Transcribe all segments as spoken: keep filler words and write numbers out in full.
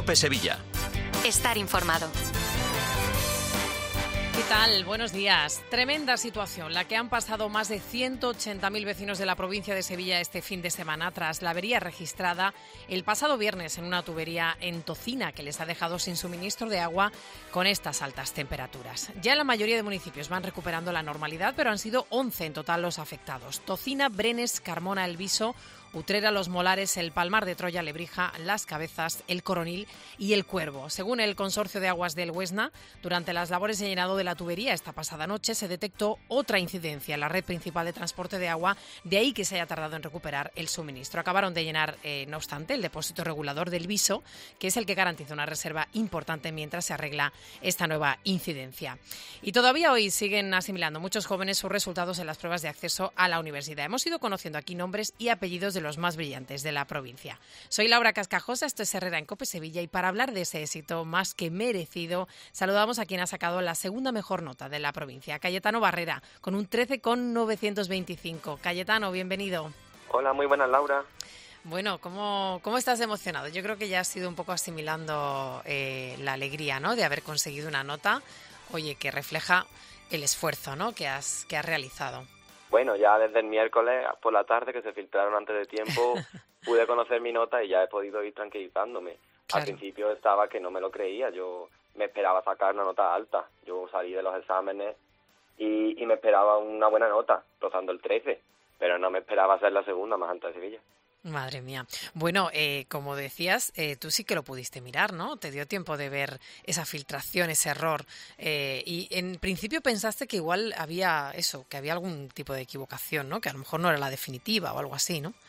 COPE Sevilla. Estar informado. ¿Qué tal? Buenos días. Tremenda situación la que han pasado más de ciento ochenta mil vecinos de la provincia de Sevilla este fin de semana tras la avería registrada el pasado viernes en una tubería en Tocina que les ha dejado sin suministro de agua con estas altas temperaturas. Ya la mayoría de municipios van recuperando la normalidad, pero han sido once en total los afectados. Tocina, Brenes, Carmona, El Viso, Utrera, Los Molares, El Palmar de Troya, Lebrija, Las Cabezas, El Coronil y El Cuervo. Según el Consorcio de Aguas del Huesna, durante las labores de llenado de la tubería esta pasada noche se detectó otra incidencia en la red principal de transporte de agua, de ahí que se haya tardado en recuperar el suministro. Acabaron de llenar, eh, no obstante, el depósito regulador del Viso, que es el que garantiza una reserva importante mientras se arregla esta nueva incidencia. Y todavía hoy siguen asimilando muchos jóvenes sus resultados en las pruebas de acceso a la universidad. Hemos ido conociendo aquí nombres y apellidos de los más brillantes de la provincia. Soy Laura Cascajosa, esto es Herrera en COPE Sevilla, y para hablar de ese éxito más que merecido, saludamos a quien ha sacado la segunda mejor nota de la provincia, Cayetano Barrera, con un trece coma novecientos veinticinco. Cayetano, bienvenido. Hola, muy buenas, Laura. Bueno, ¿cómo, cómo estás emocionado? Yo creo que ya has ido un poco asimilando eh, la alegría, ¿no?, de haber conseguido una nota, oye, que refleja el esfuerzo, ¿no?, que has, que has realizado. Bueno, ya desde el miércoles por la tarde, que se filtraron antes de tiempo, pude conocer mi nota y ya he podido ir tranquilizándome. Claro. Al principio estaba que no me lo creía, yo me esperaba sacar una nota alta. Yo salí de los exámenes y, y me esperaba una buena nota, rozando el trece, pero no me esperaba ser la segunda más alta de Sevilla. Madre mía. Bueno, eh, como decías, eh, tú sí que lo pudiste mirar, ¿no? Te dio tiempo de ver esa filtración, ese error. Eh, y en principio pensaste que igual había eso, que había algún tipo de equivocación, ¿no? Que a lo mejor no era la definitiva o algo así, ¿no?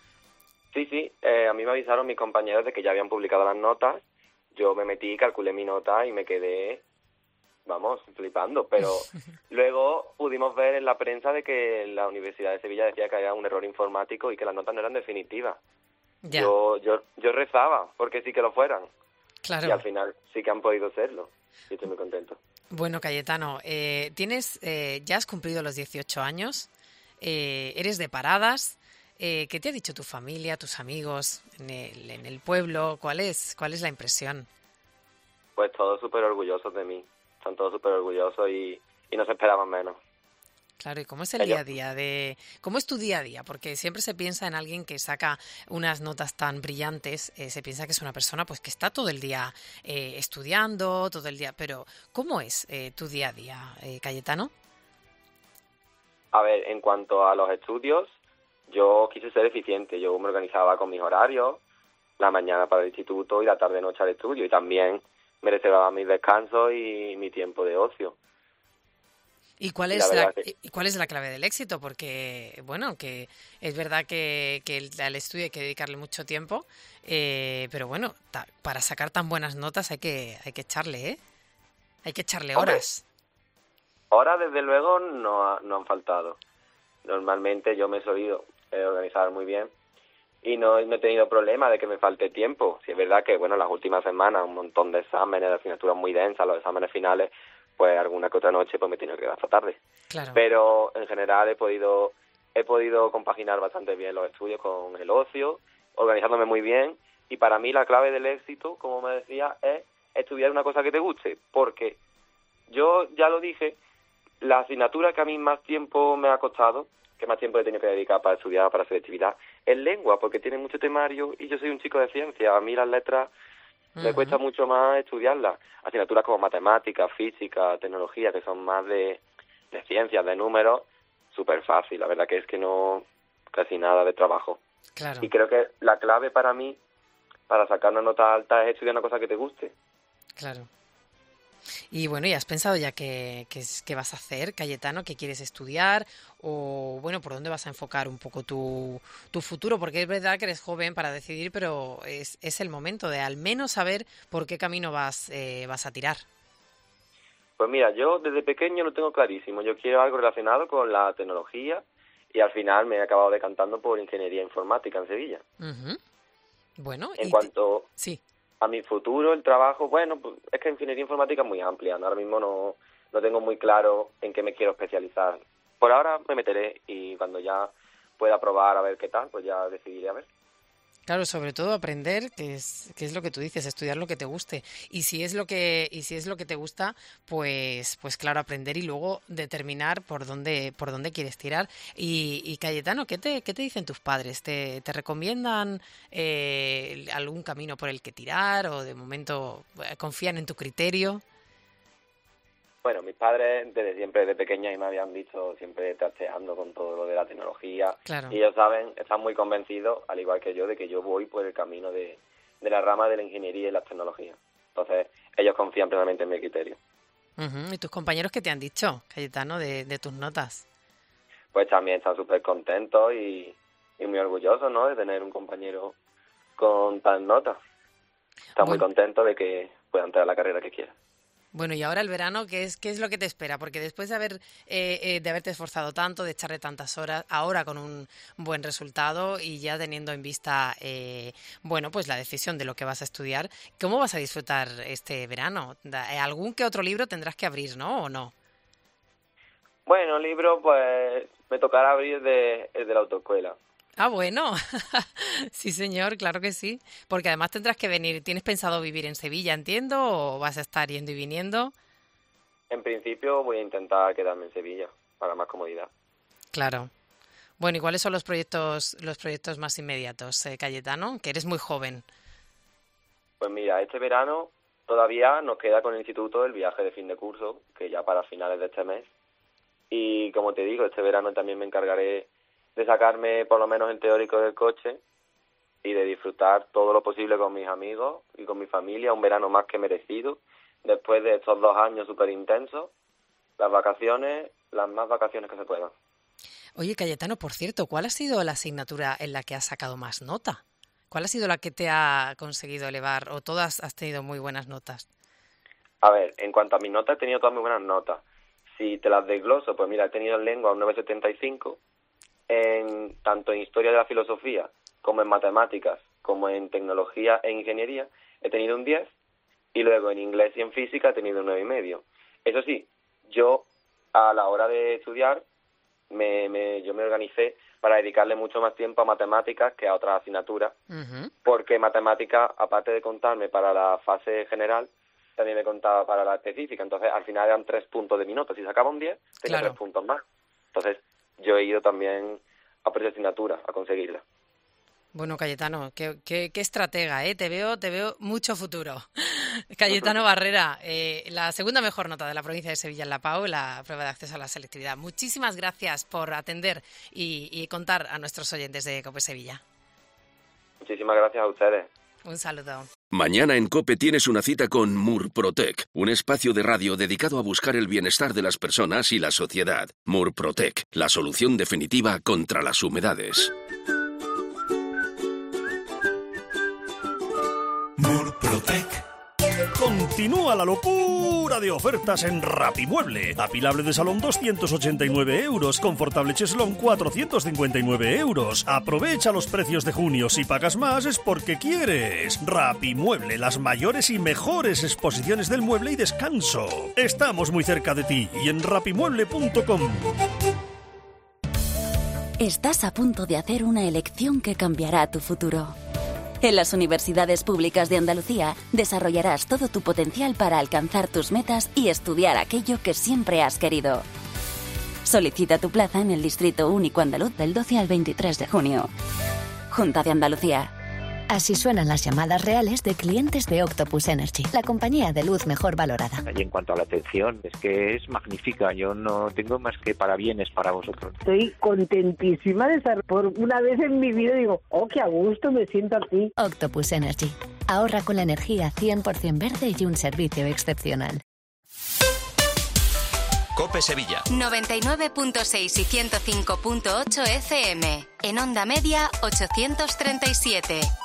Sí, sí. Eh, a mí me avisaron mis compañeros de que ya habían publicado las notas. Yo me metí, calculé mi nota y me quedé, vamos, flipando. Pero luego pudimos ver en la prensa de que la Universidad de Sevilla decía que había un error informático y que las notas no eran definitivas. Ya. Yo, yo, yo rezaba porque sí que lo fueran. Claro. Y al final sí que han podido serlo. Y estoy muy contento. Bueno, Cayetano, eh, tienes, eh, ya has cumplido los dieciocho años, eh, eres de Paradas. Eh, ¿Qué te ha dicho tu familia, tus amigos en el, en el pueblo? ¿Cuál es, cuál es la impresión? Pues todos súper orgullosos de mí. Están todos súper orgullosos y, y no se esperaban menos. Claro, ¿y cómo es el Ellos. día a día? de ¿Cómo es tu día a día? Porque siempre se piensa en alguien que saca unas notas tan brillantes, eh, se piensa que es una persona pues que está todo el día eh, estudiando, todo el día. Pero, ¿cómo es eh, tu día a día, eh, Cayetano? A ver, en cuanto a los estudios, yo quise ser eficiente. Yo me organizaba con mis horarios, la mañana para el instituto y la tarde-noche al estudio. Y también me reservaba mis descansos y mi tiempo de ocio. ¿Y cuál es la, la que... ¿y cuál es la clave del éxito? Porque, bueno, que es verdad que, que el, al estudio hay que dedicarle mucho tiempo, eh, pero bueno, ta, para sacar tan buenas notas hay que hay que echarle, ¿eh? Hay que echarle horas. Hombre, horas, desde luego, no, ha, no han faltado. Normalmente yo me he solido eh, organizar muy bien y no, no he tenido problema de que me falte tiempo. Si es verdad que, bueno, las últimas semanas un montón de exámenes, de asignaturas muy densas, los exámenes finales, pues alguna que otra noche pues me he tenido que quedar hasta tarde. Claro. Pero en general he podido he podido compaginar bastante bien los estudios con el ocio, organizándome muy bien, y para mí la clave del éxito, como me decía, es estudiar una cosa que te guste, porque yo ya lo dije, la asignatura que a mí más tiempo me ha costado, que más tiempo he tenido que dedicar para estudiar, para selectividad, es lengua, porque tiene mucho temario y yo soy un chico de ciencia. A mí las letras uh-huh. me cuesta mucho más estudiarlas. Asignaturas como matemáticas, física, tecnología, que son más de, de ciencias, de números, súper fácil. La verdad que es que no, casi nada de trabajo. Claro. Y creo que la clave para mí, para sacar una nota alta, es estudiar una cosa que te guste. Claro. Y bueno, ¿y has pensado ya qué, qué, qué vas a hacer, Cayetano? ¿Qué quieres estudiar? O bueno, ¿por dónde vas a enfocar un poco tu, tu futuro? Porque es verdad que eres joven para decidir, pero es, es el momento de al menos saber por qué camino vas, eh, vas a tirar. Pues mira, yo desde pequeño lo tengo clarísimo. Yo quiero algo relacionado con la tecnología y al final me he acabado decantando por ingeniería informática en Sevilla. Uh-huh. Bueno, en y cuanto... Te... Sí. A mi futuro, el trabajo, bueno, pues es que ingeniería informática es muy amplia, ¿no? Ahora mismo no, no tengo muy claro en qué me quiero especializar. Por ahora me meteré y cuando ya pueda probar a ver qué tal, pues ya decidiré a ver. Claro, sobre todo aprender, que es, que es lo que tú dices, estudiar lo que te guste. Y si es lo que, y si es lo que te gusta, pues, pues claro, aprender y luego determinar por dónde, por dónde quieres tirar. Y, y Cayetano, ¿qué te, qué te dicen tus padres? ¿Te, te recomiendan eh, algún camino por el que tirar o de momento eh, confían en tu criterio? Bueno, mis padres desde siempre, desde pequeña, y me habían visto siempre trasteando con todo lo de la tecnología. Claro. Y ellos saben, están muy convencidos, al igual que yo, de que yo voy por el camino de, de la rama de la ingeniería y las tecnologías. Entonces, ellos confían plenamente en mi criterio. Uh-huh. ¿Y tus compañeros qué te han dicho, Cayetano, de, de tus notas? Pues también están súper contentos y, y muy orgullosos, ¿no?, de tener un compañero con tal nota. Están bueno. muy contentos de que puedan entrar a la carrera que quieran. Bueno, y ahora el verano, ¿qué es qué es lo que te espera? Porque después de haber eh, eh, de haberte esforzado tanto, de echarle tantas horas, ahora con un buen resultado y ya teniendo en vista, eh, bueno, pues la decisión de lo que vas a estudiar, ¿cómo vas a disfrutar este verano? ¿Algún que otro libro tendrás que abrir, no, o no? Bueno, libro, pues me tocará abrir de, el de la autoescuela. Ah, bueno, sí señor, claro que sí, porque además tendrás que venir. ¿Tienes pensado vivir en Sevilla, entiendo, o vas a estar yendo y viniendo? En principio voy a intentar quedarme en Sevilla, para más comodidad. Claro. Bueno, ¿y cuáles son los proyectos los proyectos más inmediatos, eh, Cayetano? Que eres muy joven. Pues mira, este verano todavía nos queda con el instituto el viaje de fin de curso, que ya para finales de este mes. Y como te digo, este verano también me encargaré de sacarme por lo menos el teórico del coche y de disfrutar todo lo posible con mis amigos y con mi familia, un verano más que merecido, después de estos dos años súper intensos, las vacaciones, las más vacaciones que se puedan. Oye, Cayetano, por cierto, ¿cuál ha sido la asignatura en la que has sacado más nota? ¿Cuál ha sido la que te ha conseguido elevar, o todas has tenido muy buenas notas? A ver, en cuanto a mis notas, he tenido todas muy buenas notas. Si te las desgloso, pues mira, he tenido en lengua un nueve coma setenta y cinco, en tanto en historia de la filosofía como en matemáticas como en tecnología e ingeniería he tenido un diez, y luego en inglés y en física he tenido un nueve y medio. Eso sí, yo a la hora de estudiar me, me yo me organicé para dedicarle mucho más tiempo a matemáticas que a otras asignaturas, uh-huh. porque matemáticas, aparte de contarme para la fase general, también me contaba para la específica. Entonces al final eran tres puntos de mi nota. Si sacaba un diez, tenía claro. tres puntos más. Entonces yo he ido también a por esa asignatura, a conseguirla. Bueno, Cayetano, qué, qué, qué estratega, ¿eh? Te veo, te veo mucho futuro. Cayetano Barrera, eh, la segunda mejor nota de la provincia de Sevilla en la P A U, la prueba de acceso a la selectividad. Muchísimas gracias por atender y, y contar a nuestros oyentes de COPE Sevilla. Muchísimas gracias a ustedes. Un saludo. Mañana en COPE tienes una cita con Murprotec, un espacio de radio dedicado a buscar el bienestar de las personas y la sociedad. Murprotec, la solución definitiva contra las humedades. Murprotec. Continúa la locura de ofertas en Rapimueble. Apilable de salón doscientos ochenta y nueve euros, confortable cheslón cuatrocientos cincuenta y nueve euros. Aprovecha los precios de junio. Si pagas más es porque quieres. Rapimueble, las mayores y mejores exposiciones del mueble y descanso. Estamos muy cerca de ti y en rapimueble punto com. Estás a punto de hacer una elección que cambiará tu futuro. En las universidades públicas de Andalucía desarrollarás todo tu potencial para alcanzar tus metas y estudiar aquello que siempre has querido. Solicita tu plaza en el Distrito Único Andaluz del doce al veintitrés de junio. Junta de Andalucía. Así suenan las llamadas reales de clientes de Octopus Energy, la compañía de luz mejor valorada. Y en cuanto a la atención, es que es magnífica. Yo no tengo más que parabienes para vosotros. Estoy contentísima de estar por una vez en mi vida. Digo, oh, qué a gusto me siento aquí. Octopus Energy. Ahorra con la energía cien por ciento verde y un servicio excepcional. COPE Sevilla. noventa y nueve punto seis y ciento cinco punto ocho F M. En onda media ochocientos treinta y siete.